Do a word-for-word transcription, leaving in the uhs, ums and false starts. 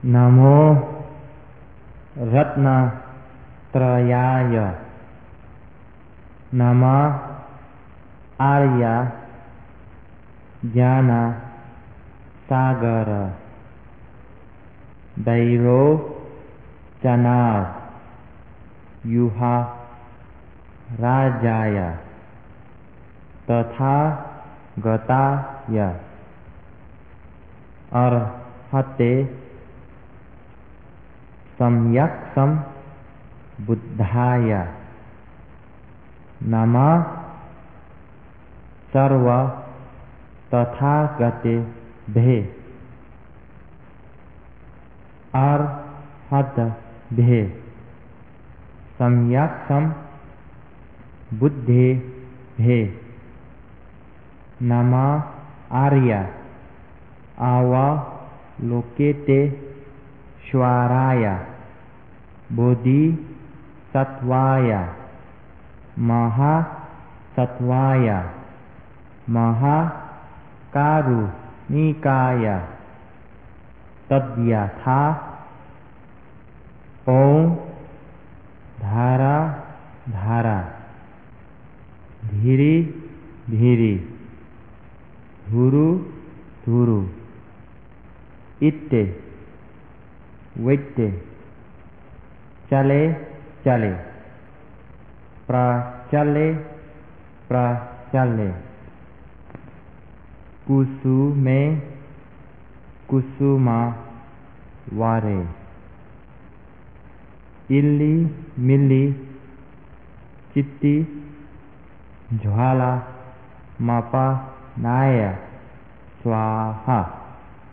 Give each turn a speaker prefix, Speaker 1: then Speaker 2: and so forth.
Speaker 1: नमो रत्नत्रयाय नमः आर्य ज्ञान सागर दैरो चनार युहा राजाय तथा गताय अर्हते सम्यक् सम बुद्धाय नमः सर्व तथागते भे अर्हत भे सम्यक् सम बुद्धे भे नमः आर्य अवलोकेते श्वराय बोधिसत्वाय महासत्वाय महाकारुणिकाय तद्यथा ओम धारा धारा धीरे धीरे धुरु धुरु इत्ते वित्ते चले चले प्रचले प्रचले कुसुमे कुसुमा वारे इल्ली मिल्ली चित्ती ज्वाला मपा नाय स्वाहा।